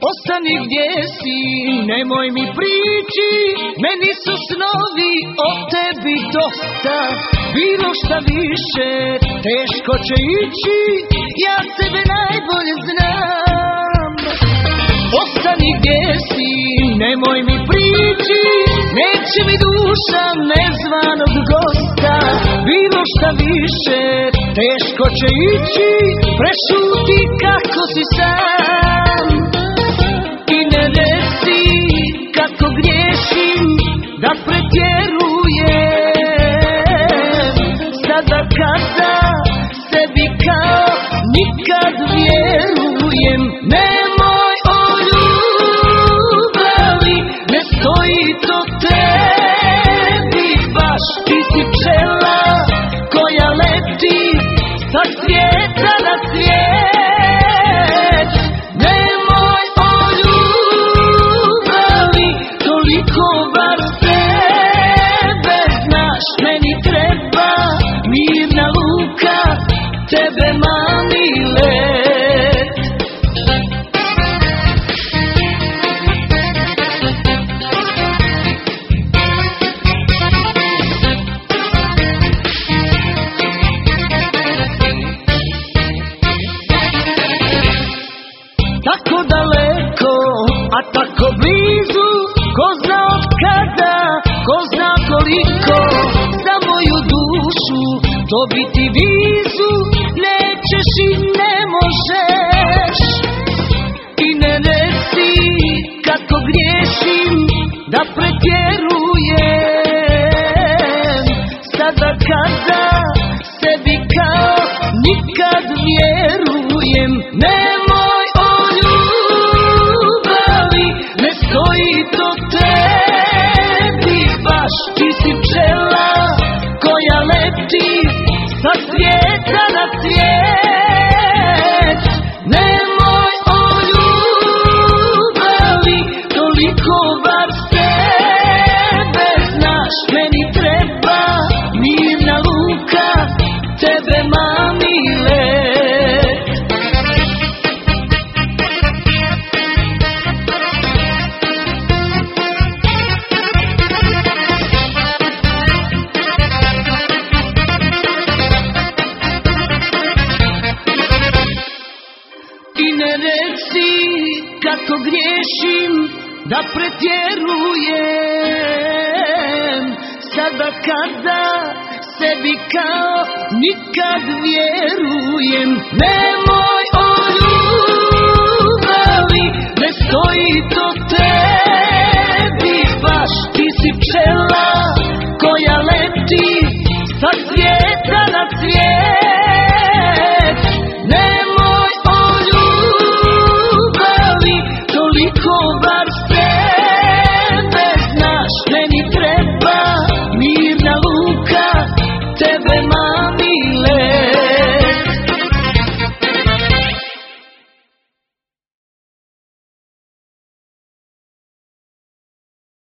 ostani gdje si, nemoj mi prići, meni su snovi o tebi dosta. Bilo šta više, teško će ići, ja tebe najbolje znam. Ostani gdje si, nemoj mi prići, neće mi duša nezvanog gosta. Bilo šta više, teško će ići, prešuti kako si sam. I ne reci kako griješim, da pretjerujem. Sada kada sebi kao nikad vjerujem. Nemoj o ljubavi, ne stoji to tebi baš. Ti si pčela koja leti sa svijeta na svijet. Nemoj o ljubavi, toliko bar sebe znaš. Meni treba mirna luka, tebe mami let. Tako daleko, a tako blizu, ko zna od kada, ko zna koliko. Za moju dušu dobiti vizu nećeš i ne možeš. I ne reci kako griješim, da pretjerujem. Sada kada sebi kao nikad vjerujem. Nemoj o ljubavi, ne stoji to tebi baš. Ti si pčela koja leti sa svijeta na svijet. Nemoj o ljubavi, toliko bar sebe znaš. Meni treba mirna luka, tebe mami let. I ne reci kako griješim, da pretjerujem. Sada kada sebi kao nikad vjerujem. Nemoj